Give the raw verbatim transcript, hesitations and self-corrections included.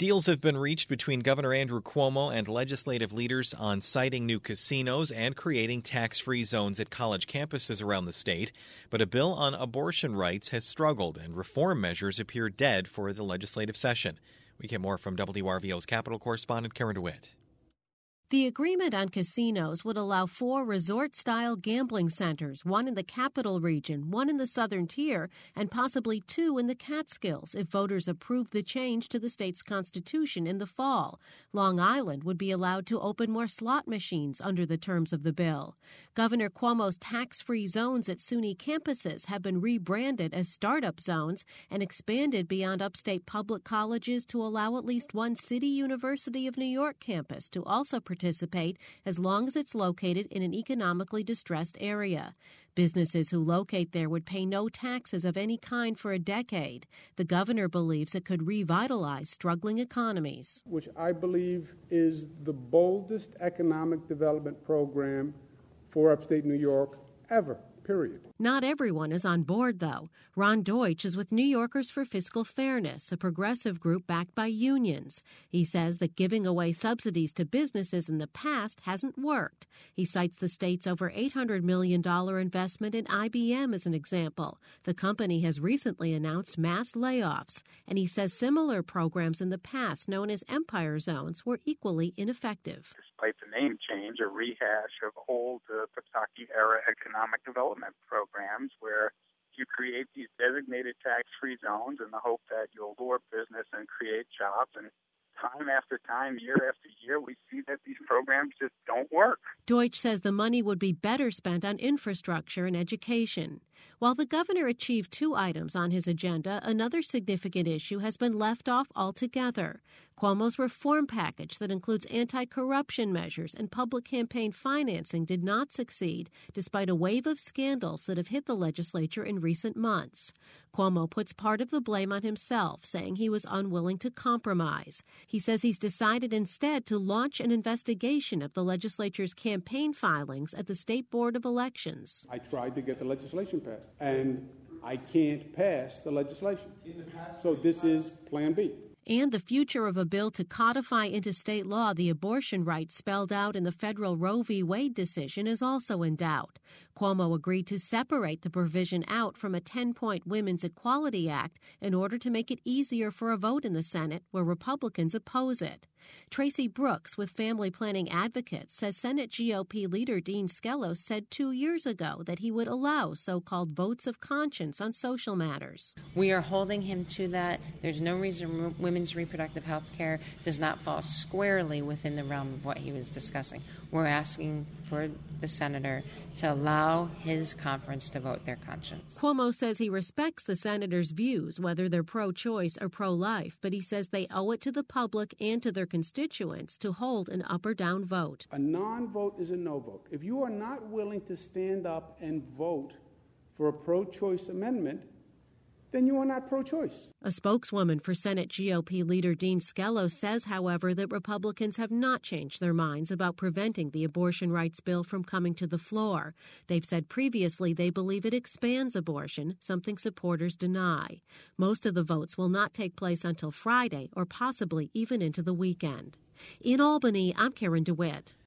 Deals have been reached between Governor Andrew Cuomo and legislative leaders on siting new casinos and creating tax-free zones at college campuses around the state. But a bill on abortion rights has struggled, and reform measures appear dead for the legislative session. We get more from W R V O's Capitol correspondent Karen DeWitt. The agreement on casinos would allow four resort-style gambling centers, one in the Capital Region, one in the Southern Tier, and possibly two in the Catskills if voters approve the change to the state's constitution in the fall. Long Island would be allowed to open more slot machines under the terms of the bill. Governor Cuomo's tax-free zones at SUNY campuses have been rebranded as startup zones and expanded beyond upstate public colleges to allow at least one City University of New York campus to also participate. participate as long as it's located in an economically distressed area. Businesses who locate there would pay no taxes of any kind for a decade. The governor believes it could revitalize struggling economies. Which I believe is the boldest economic development program for upstate New York ever. Period. Not everyone is on board, though. Ron Deutsch is with New Yorkers for Fiscal Fairness, a progressive group backed by unions. He says that giving away subsidies to businesses in the past hasn't worked. He cites the state's over eight hundred million dollars investment in I B M as an example. The company has recently announced mass layoffs, and he says similar programs in the past, known as Empire Zones, were equally ineffective. Despite the name change, a rehash of old uh, Pataki-era economic development programs where you create these designated tax-free zones in the hope that you'll lure business and create jobs. And time after time, year after year, we see that these programs just don't work. Deutsch says the money would be better spent on infrastructure and education. While the governor achieved two items on his agenda, another significant issue has been left off altogether. Cuomo's reform package that includes anti-corruption measures and public campaign financing did not succeed, despite a wave of scandals that have hit the legislature in recent months. Cuomo puts part of the blame on himself, saying he was unwilling to compromise. He says he's decided instead to launch an investigation of the legislature's campaign filings at the State Board of Elections. I tried to get the legislation passed, and I can't pass the legislation. So this is Plan B. And the future of a bill to codify into state law the abortion rights spelled out in the federal Roe v. Wade decision is also in doubt. Cuomo agreed to separate the provision out from a ten-point Women's Equality Act in order to make it easier for a vote in the Senate where Republicans oppose it. Tracy Brooks with Family Planning Advocates says Senate G O P leader Dean Skelos said two years ago that he would allow so-called votes of conscience on social matters. We are holding him to that. There's no reason women's reproductive health care does not fall squarely within the realm of what he was discussing. We're asking for the senator to allow his conference to vote their conscience. Cuomo says he respects the senator's views, whether they're pro-choice or pro-life, but he says they owe it to the public and to their constituents to hold an up or down vote. A non-vote is a no vote. If you are not willing to stand up and vote for a pro-choice amendment, then you are not pro-choice. A spokeswoman for Senate G O P leader Dean Skelos says, however, that Republicans have not changed their minds about preventing the abortion rights bill from coming to the floor. They've said previously they believe it expands abortion, something supporters deny. Most of the votes will not take place until Friday or possibly even into the weekend. In Albany, I'm Karen DeWitt.